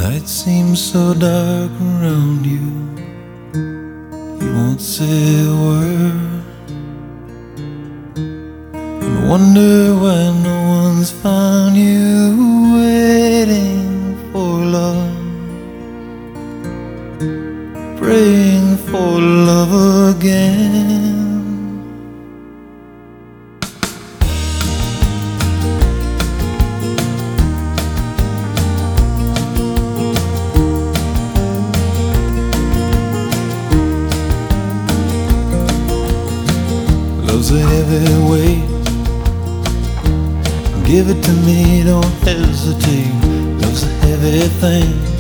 Night seems so dark around you. You won't say a word, and wonder why no one's found you waiting for love, praying for love again. Love's a heavy weight. Give it to me, don't hesitate. Love's a heavy thing.